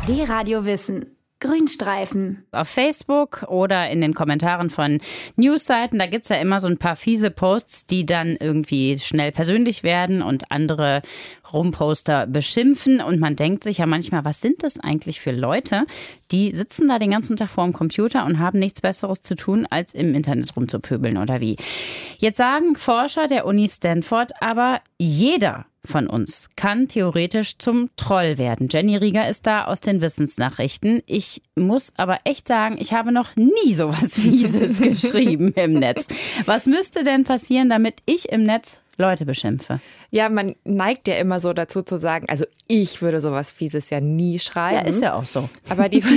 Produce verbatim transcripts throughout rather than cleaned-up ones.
D-Radio Wissen. Grünstreifen. Auf Facebook oder in den Kommentaren von Newsseiten, da gibt's ja immer so ein paar fiese Posts, die dann irgendwie schnell persönlich werden und andere Rumposter beschimpfen. Und man denkt sich ja manchmal, was sind das eigentlich für Leute, die sitzen da den ganzen Tag vor dem Computer und haben nichts Besseres zu tun, als im Internet rumzupöbeln oder wie. Jetzt sagen Forscher der Uni Stanford, aber jeder von uns kann theoretisch zum Troll werden. Jenny Rieger ist da aus den Wissensnachrichten. Ich muss aber echt sagen, ich habe noch nie sowas Fieses geschrieben im Netz. Was müsste denn passieren, damit ich im Netz Leute beschimpfe? Ja, man neigt ja immer so dazu zu sagen, also ich würde sowas Fieses ja nie schreiben. Ja, ist ja auch so. Aber die,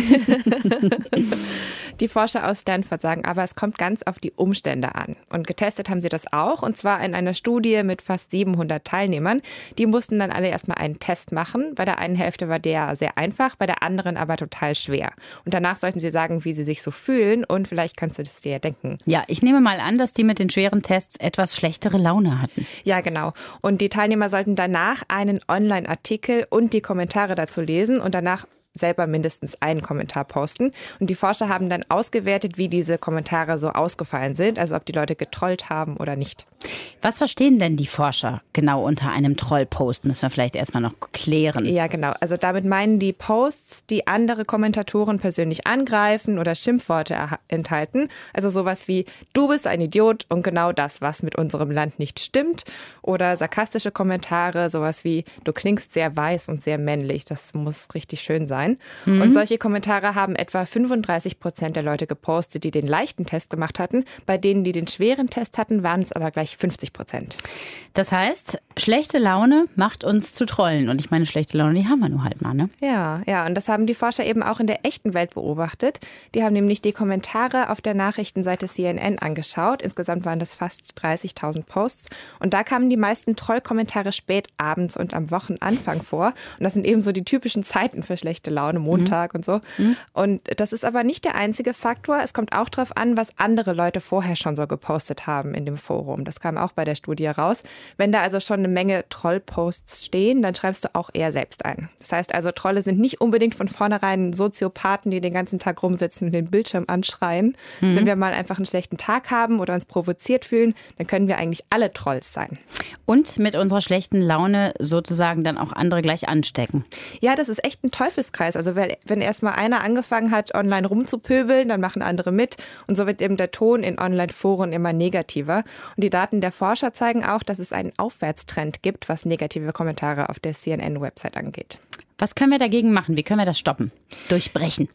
die Forscher aus Stanford sagen, aber es kommt ganz auf die Umstände an. Und getestet haben sie das auch, und zwar in einer Studie mit fast siebenhundert Teilnehmern. Die mussten dann alle erstmal einen Test machen. Bei der einen Hälfte war der sehr einfach, bei der anderen aber total schwer. Und danach sollten sie sagen, wie sie sich so fühlen, und vielleicht kannst du das dir ja denken. Ja, ich nehme mal an, dass die mit den schweren Tests etwas schlechtere Laune hatten. Ja, genau. Und die Teilnehmer sollten danach einen Online-Artikel und die Kommentare dazu lesen und danach selber mindestens einen Kommentar posten. Und die Forscher haben dann ausgewertet, wie diese Kommentare so ausgefallen sind, also ob die Leute getrollt haben oder nicht. Was verstehen denn die Forscher genau unter einem Trollpost? Müssen wir vielleicht erstmal noch klären. Ja, genau. Also damit meinen die Posts, die andere Kommentatoren persönlich angreifen oder Schimpfworte enthalten. Also sowas wie, du bist ein Idiot und genau das, was mit unserem Land nicht stimmt. Oder sarkastische Kommentare, sowas wie, du klingst sehr weiß und sehr männlich. Das muss richtig schön sein. Mhm. Und solche Kommentare haben etwa fünfunddreißig Prozent der Leute gepostet, die den leichten Test gemacht hatten. Bei denen, die den schweren Test hatten, waren es aber gleich fünfzig Prozent. Das heißt, schlechte Laune macht uns zu Trollen. Und ich meine, schlechte Laune, die haben wir nur halt mal, ne? Ja, ja. Und das haben die Forscher eben auch in der echten Welt beobachtet. Die haben nämlich die Kommentare auf der Nachrichtenseite C N N angeschaut. Insgesamt waren das fast dreißigtausend Posts. Und da kamen die meisten Trollkommentare spät abends und am Wochenanfang vor. Und das sind eben so die typischen Zeiten für schlechte Laune, Montag mhm. und so. Mhm. Und das ist aber nicht der einzige Faktor. Es kommt auch darauf an, was andere Leute vorher schon so gepostet haben in dem Forum. Das kam auch bei der Studie raus. Wenn da also schon eine Menge Trollposts stehen, dann schreibst du auch eher selbst ein. Das heißt also, Trolle sind nicht unbedingt von vornherein Soziopathen, die den ganzen Tag rumsitzen und den Bildschirm anschreien. Mhm. Wenn wir mal einfach einen schlechten Tag haben oder uns provoziert fühlen, dann können wir eigentlich alle Trolls sein. Und mit unserer schlechten Laune sozusagen dann auch andere gleich anstecken. Ja, das ist echt ein Teufelskreis. Also wenn erstmal einer angefangen hat, online rumzupöbeln, dann machen andere mit. Und so wird eben der Ton in Online-Foren immer negativer. Und die Daten der Forscher zeigen auch, dass es einen Aufwärtstrend gibt, was negative Kommentare auf der C N N-Website angeht. Was können wir dagegen machen? Wie können wir das stoppen? Durchbrechen.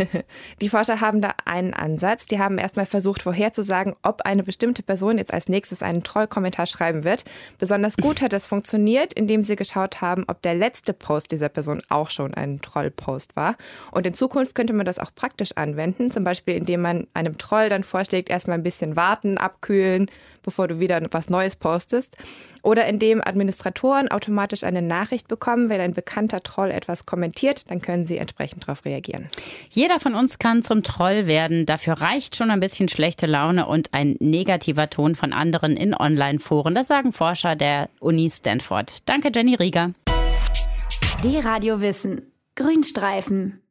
Die Forscher haben da einen Ansatz. Die haben erstmal versucht, vorherzusagen, ob eine bestimmte Person jetzt als nächstes einen Trollkommentar schreiben wird. Besonders gut hat das funktioniert, indem sie geschaut haben, ob der letzte Post dieser Person auch schon ein Trollpost war. Und in Zukunft könnte man das auch praktisch anwenden. Zum Beispiel, indem man einem Troll dann vorschlägt, erstmal ein bisschen warten, abkühlen, bevor du wieder was Neues postest. Oder indem Administratoren automatisch eine Nachricht bekommen, wenn ein bekannter Troll etwas kommentiert, dann können sie entsprechend darauf reagieren. Jeder von uns kann zum Troll werden. Dafür reicht schon ein bisschen schlechte Laune und ein negativer Ton von anderen in Online-Foren. Das sagen Forscher der Uni Stanford. Danke, Jenny Rieger. D-Radio Wissen. Grünstreifen.